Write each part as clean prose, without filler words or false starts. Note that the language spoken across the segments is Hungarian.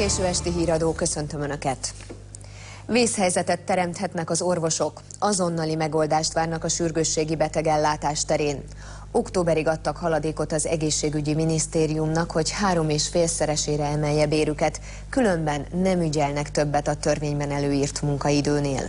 Késő esti híradó, köszöntöm Önöket! Vészhelyzetet teremthetnek az orvosok, azonnali megoldást várnak a sürgősségi betegellátás terén. Októberig adtak haladékot az egészségügyi minisztériumnak, hogy 3,5-szeresére emelje bérüket, különben nem ügyelnek többet a törvényben előírt munkaidőnél.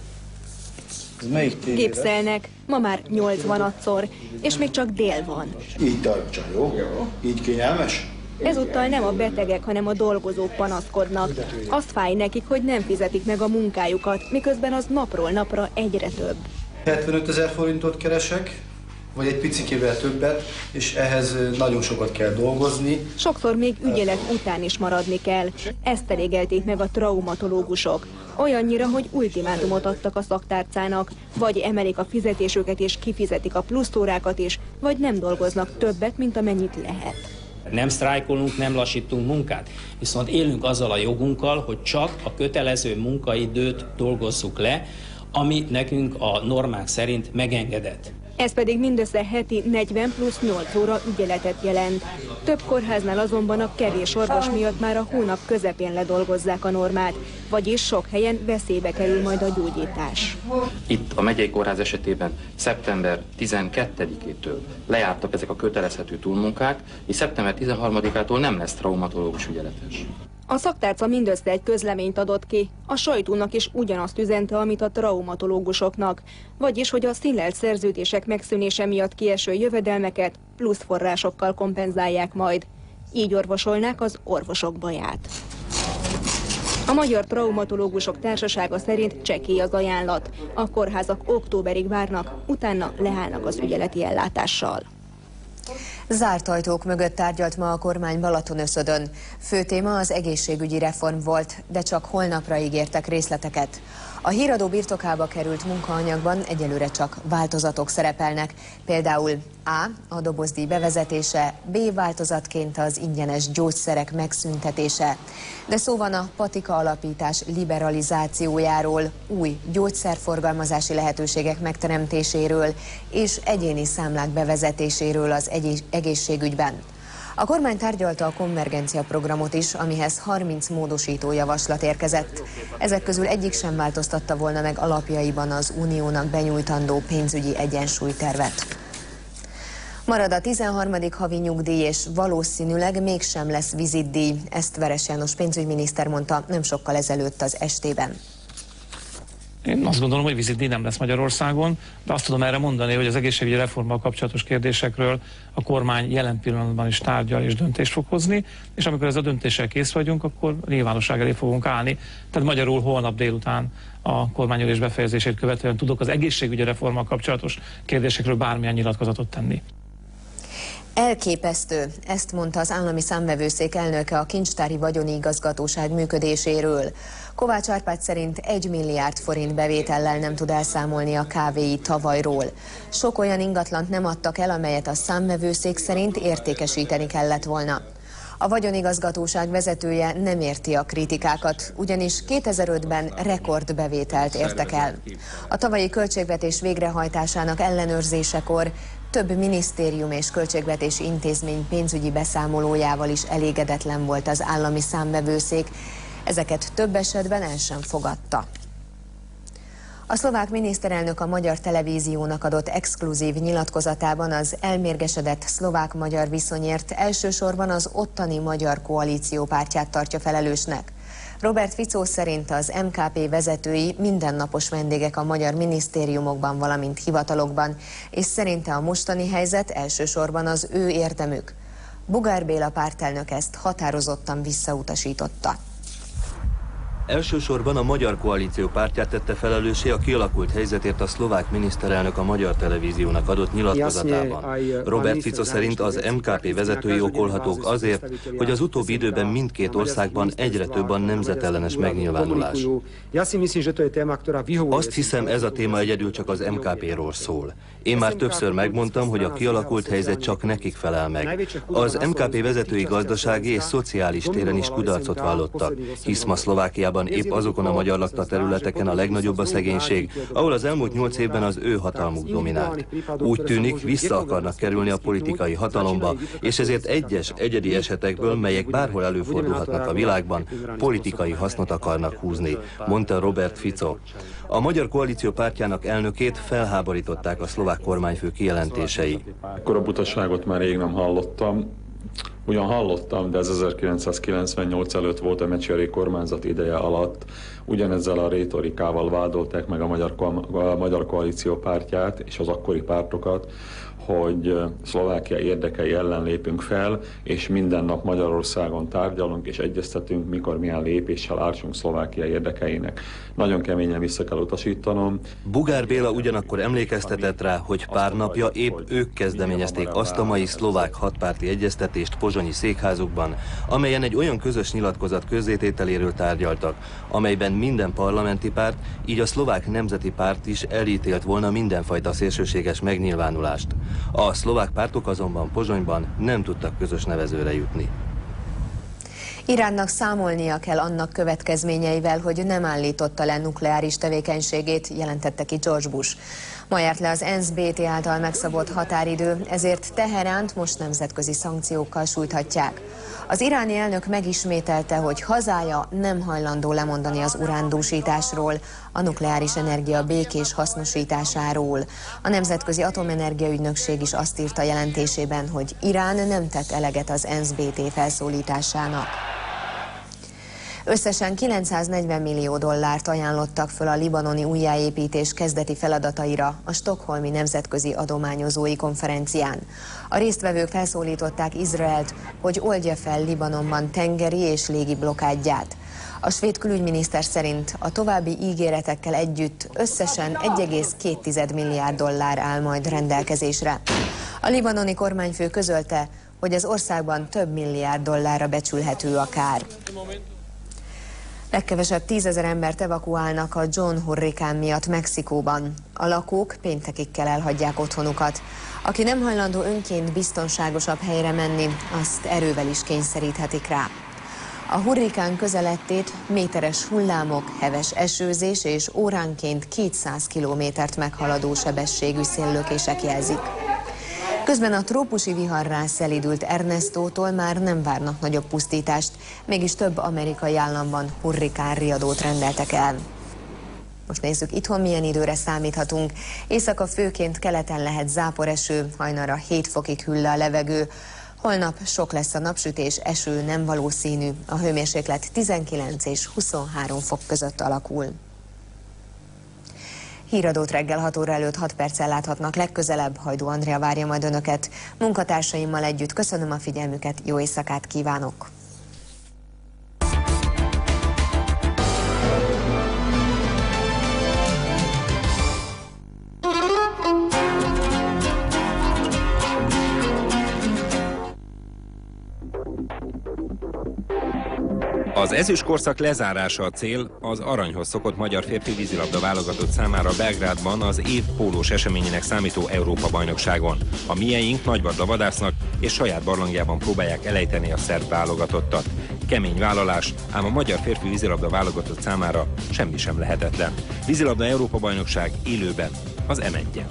Gipszelnek, ma már 86-szor, és még csak dél van. Így tartsa, jó? Így kényelmes? Ezúttal nem a betegek, hanem a dolgozók panaszkodnak. Azt fáj nekik, hogy nem fizetik meg a munkájukat, miközben az napról napra egyre több. 75 000 forintot keresek, vagy egy picikével többet, és ehhez nagyon sokat kell dolgozni. Sokszor még ügyelet után is maradni kell. Ezt elégelték meg a traumatológusok. Olyannyira, hogy ultimátumot adtak a szaktárcának. Vagy emelik a fizetésüket és kifizetik a pluszórákat is, vagy nem dolgoznak többet, mint amennyit lehet. Nem sztrájkolunk, nem lassítunk munkát, viszont élünk azzal a jogunkkal, hogy csak a kötelező munkaidőt dolgozzuk le, ami nekünk a normák szerint megengedett. Ez pedig mindössze heti 40 plusz 8 óra ügyeletet jelent. Több kórháznál azonban a kevés orvos miatt már a hónap közepén ledolgozzák a normát, vagyis sok helyen veszélybe kerül majd a gyógyítás. Itt a megyei kórház esetében szeptember 12-től lejártak ezek a kötelezhető túlmunkák, és szeptember 13-ától nem lesz traumatológus ügyeletes. A szaktárca mindössze egy közleményt adott ki. A sajtónak is ugyanazt üzente, amit a traumatológusoknak. Vagyis, hogy a színlelt szerződések megszűnése miatt kieső jövedelmeket plusz forrásokkal kompenzálják majd. Így orvosolnák az orvosok baját. A Magyar Traumatológusok Társasága szerint csekély az ajánlat. A kórházak októberig várnak, utána leállnak az ügyeleti ellátással. Zárt ajtók mögött tárgyalt ma a kormány Balatonöszödön. Fő téma az egészségügyi reform volt, de csak holnapra ígértek részleteket. A híradó birtokába került munkaanyagban egyelőre csak változatok szerepelnek, például A dobozdíj bevezetése, B változatként az ingyenes gyógyszerek megszüntetése. De szó van a patika alapítás liberalizációjáról, új gyógyszerforgalmazási lehetőségek megteremtéséről és egyéni számlák bevezetéséről az egészségügyben. A kormány tárgyalta a konvergencia programot is, amihez 30 módosító javaslat érkezett. Ezek közül egyik sem változtatta volna meg alapjaiban az uniónak benyújtandó pénzügyi egyensúlytervet. Marad a 13. havi nyugdíj, és valószínűleg mégsem lesz vizitdíj. Ezt Veres János pénzügyminiszter mondta nem sokkal ezelőtt az estében. Én azt gondolom, hogy vizitdíj nem lesz Magyarországon, de azt tudom erre mondani, hogy az egészségügyi reformmal kapcsolatos kérdésekről a kormány jelen pillanatban is tárgyal és döntést fog hozni, és amikor ez a döntéssel kész vagyunk, akkor nyilvánosság elé fogunk állni. Tehát magyarul holnap délután a kormányülés befejezését követően tudok az egészségügyi reformmal kapcsolatos kérdésekről bármilyen nyilatkozatot tenni. Elképesztő, ezt mondta az állami számvevőszék elnöke a kincstári vagyoni igazgatóság működéséről. Kovács Árpád szerint 1 milliárd forint bevétellel nem tud elszámolni a KVI tavalyról. Sok olyan ingatlant nem adtak el, amelyet a számvevőszék szerint értékesíteni kellett volna. A vagyonigazgatóság vezetője nem érti a kritikákat, ugyanis 2005-ben rekordbevételt értek el. A tavalyi költségvetés végrehajtásának ellenőrzésekor több minisztérium és költségvetési intézmény pénzügyi beszámolójával is elégedetlen volt az állami számvevőszék, ezeket több esetben el sem fogadta. A szlovák miniszterelnök a Magyar Televíziónak adott exkluzív nyilatkozatában az elmérgesedett szlovák-magyar viszonyért elsősorban az ottani Magyar Koalíció pártját tartja felelősnek. Robert Fico szerint az MKP vezetői mindennapos vendégek a magyar minisztériumokban, valamint hivatalokban, és szerinte a mostani helyzet elsősorban az ő érdemük. Bugár Béla pártelnök ezt határozottan visszautasította. Elsősorban a Magyar Koalíció pártját tette felelőssé a kialakult helyzetért a szlovák miniszterelnök a Magyar Televíziónak adott nyilatkozatában. Robert Fico szerint az MKP vezetői okolhatók azért, hogy az utóbbi időben mindkét országban egyre több a nemzetellenes megnyilvánulás. Azt hiszem, ez a téma egyedül csak az MKP-ról szól. Én már többször megmondtam, hogy a kialakult helyzet csak nekik felel meg. Az MKP vezetői gazdasági és szociális téren is kudarcot vallottak, hisz ma Szlovákiában Valójában épp azokon a magyar lakta területeken a legnagyobb a szegénység, ahol az elmúlt 8 évben az ő hatalmuk dominált. Úgy tűnik, vissza akarnak kerülni a politikai hatalomba, és ezért egyes egyedi esetekből, melyek bárhol előfordulhatnak a világban, politikai hasznot akarnak húzni, mondta Robert Fico. A Magyar Koalíció Pártjának elnökét felháborították a szlovák kormányfő kijelentései. Ekkora butaságot már rég nem hallottam. Ugyan hallottam, de ez 1998 előtt volt a Mecseri kormányzat ideje alatt. Ugyanezzel a rétorikával vádolták meg a Magyar Koalíció Pártját és az akkori pártokat, hogy Szlovákia érdekei ellen lépünk fel, és minden nap Magyarországon tárgyalunk és egyeztetünk, mikor milyen lépéssel ártsunk Szlovákia érdekeinek. Nagyon keményen vissza kell utasítanom. Bugár Béla ugyanakkor emlékeztetett rá, hogy pár napja épp ők kezdeményezték azt a mai szlovák hatpárti egyeztetést pozsonyi székházukban, amelyen egy olyan közös nyilatkozat közzétételéről tárgyaltak, amelyben minden parlamenti párt, így a szlovák nemzeti párt is elítélt volna mindenfajta szélsőséges megnyilvánulást. A szlovák pártok azonban Pozsonyban nem tudtak közös nevezőre jutni. Iránnak számolnia kell annak következményeivel, hogy nem állította le nukleáris tevékenységét, jelentette ki George Bush. Ma járt le az ENSZ BT által megszabott határidő, ezért Teheránt most nemzetközi szankciókkal sújthatják. Az iráni elnök megismételte, hogy hazája nem hajlandó lemondani az urándúsításról, a nukleáris energia békés hasznosításáról. A Nemzetközi Atomenergia Ügynökség is azt írta jelentésében, hogy Irán nem tett eleget az ENSZ BT felszólításának. Összesen $940 millió ajánlottak föl a libanoni újjáépítés kezdeti feladataira a Stockholmi Nemzetközi Adományozói Konferencián. A résztvevők felszólították Izraelt, hogy oldja fel Libanonban tengeri és légi blokkádját. A svéd külügyminiszter szerint a további ígéretekkel együtt összesen $1,2 milliárd áll majd rendelkezésre. A libanoni kormányfő közölte, hogy az országban több milliárd dollárra becsülhető a kár. Legkevesebb 10 000 embert evakuálnak a John hurrikán miatt Mexikóban. A lakók péntekig kell elhagyják otthonukat. Aki nem hajlandó önként biztonságosabb helyre menni, azt erővel is kényszeríthetik rá. A hurrikán közelettét méteres hullámok, heves esőzés és óránként 200 kilométert meghaladó sebességű széllökések jelzik. Közben a trópusi viharrá szelídült Ernestótól már nem várnak nagyobb pusztítást, mégis több amerikai államban hurrikánriadót rendeltek el. Most nézzük, itthon milyen időre számíthatunk. Éjszaka főként keleten lehet záporeső, hajnalra 7 fokig hűl a levegő. Holnap sok lesz a napsütés, eső nem valószínű. A hőmérséklet 19 és 23 fok között alakul. Híradót reggel 6 óra előtt 6 perccel láthatnak legközelebb. Hajdú Andrea várja majd önöket. Munkatársaimmal együtt köszönöm a figyelmüket, jó éjszakát kívánok! Az ezüstkorszak lezárása a cél, az aranyhoz szokott magyar férfi vízilabda válogatott számára Belgrádban az év pólós eseményének számító Európa-bajnokságon. A mieink nagyvadda vadásznak és saját barlangjában próbálják elejteni a szerb válogatottat. Kemény vállalás, ám a magyar férfi vízilabda válogatott számára semmi sem lehetetlen. Vízilabda Európa-bajnokság élőben az M1-en.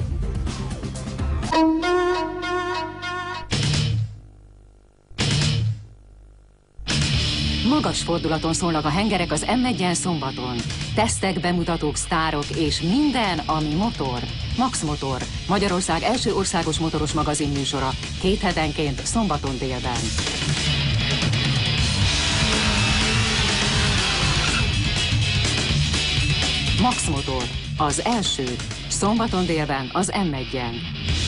Magas fordulaton szólnak a hengerek az M1-en szombaton. Tesztek, bemutatók, sztárok és minden, ami motor. Max Motor, Magyarország első országos motoros magazinműsora, 2 hetenként szombaton délben. Max Motor, az első, szombaton délben az M1-en.